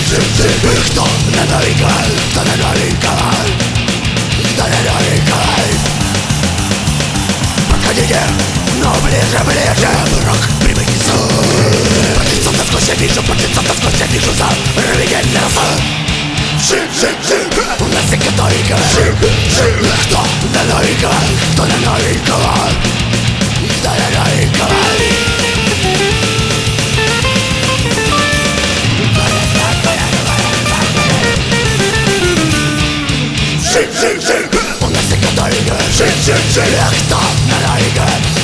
Кто на новенького, кто на новенького, кто на новенького. Подходите, но ближе, ближе. Враг приблизится. Партизанов сквозь я вижу, партизанов сквозь я вижу. За рвение мяса. У нас всегда новенького. Кто на новенького, кто на новенького, кто на новенького. У нас всегда новенького. Кто на новенького.